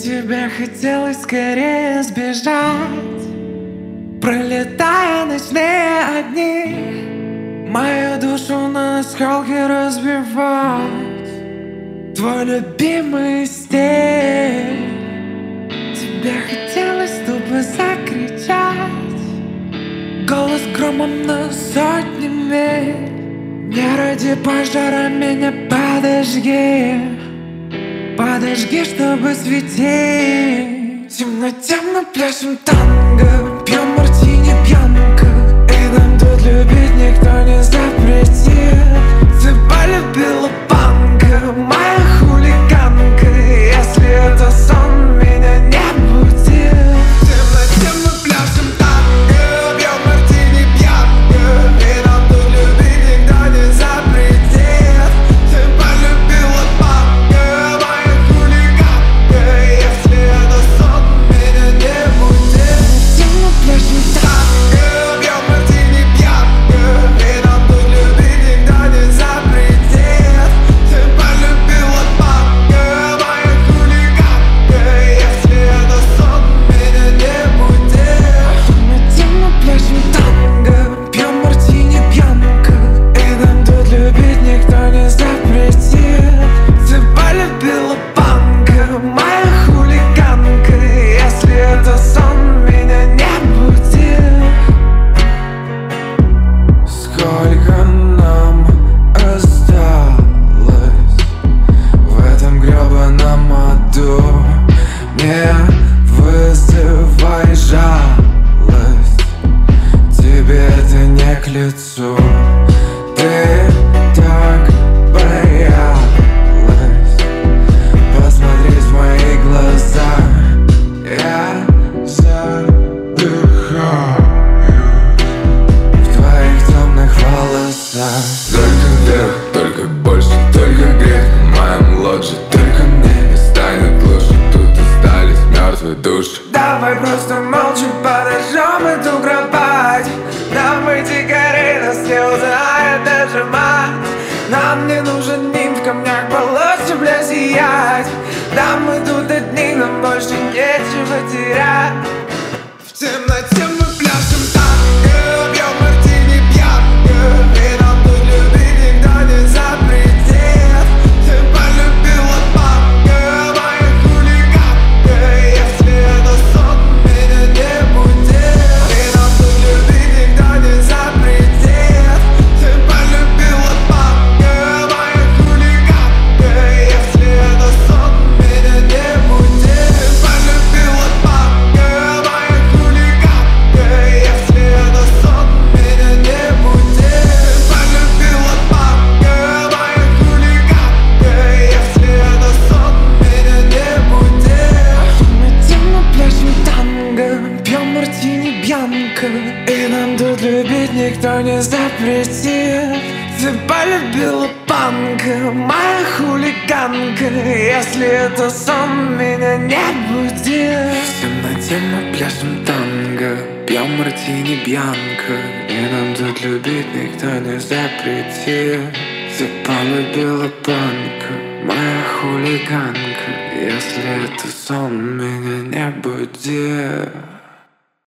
Тебе хотелось скорее сбежать, пролетая ночные огни, мою душу на осколки разбивать. Твой любимый стиль. Тебе хотелось тупо закричать, голос громом на сотни миль. Не ради пожара меня подожги, подожги, чтобы светить. Темно-темно пляшем танго, пьем мартини пьянка, и нам тут любить никто не запретит. Ты полюбила панка, моя хулиганка, если это сон, меня не будет. Темно-темно пляшем танго, пьем мартини пьянка, и нам тут любить никто не запретит. Ты полюбила панка, моя хулиганка, если это сон, меня не будет. Темно пляшем танго, пьем мартини пьянка, и нам тут любить никто не запретит. Ты полюбила панка, моя хулиганка, если это сон, меня не будет. Темно пляшем танго, пьем мартини пьянка, и нам тут любить никто не запретит. Ты полюбила панка, моя хулиганка, если это сон, меня не будет. Сколько нам осталось в этом гребаном аду? Не вызывай жалость, тебе это не к лицу. Ты так боялась, посмотри в мои глаза. Я задыхаюсь в твоих темных волосах. Только вверх, только больше, только грех в моем лодже. Только мне не станет лучше, тут остались мертвые души. Давай просто молча подожжем эту кровать. Нам идти горей, нас не узнает даже мать. Нам не нужен нимф, в камнях полости, бля, сиять. Да мы тут одни, нам больше нечего терять. В темноте мы пляшем танго, пьем мартини пьянка, и нам тут любить никто не запретит. Ты полюбила панка, моя хулиганка, если это сон, меня не будет. И нам тут любить никто не запретит. Ты полюбила панка, моя хулиганка, если это сон, меня не будет. Ты полюбила панка, моя хулиганка, если это сон, меня не будет. Ты полюбила панка, моя хулиганка, если это сон, меня не будет. Мы темно пляшем танго, пьем мартини бьянка, и нам тут любить никто не запретит. Ты полюбила панка, моя хулиганка, если это сон, меня не будет. В темноте мы пляшем танго, пьем мартини бьянка, и нам тут любить никто не запретит. Ты полюбила панка, моя хулиганка, если это сон, меня не будет.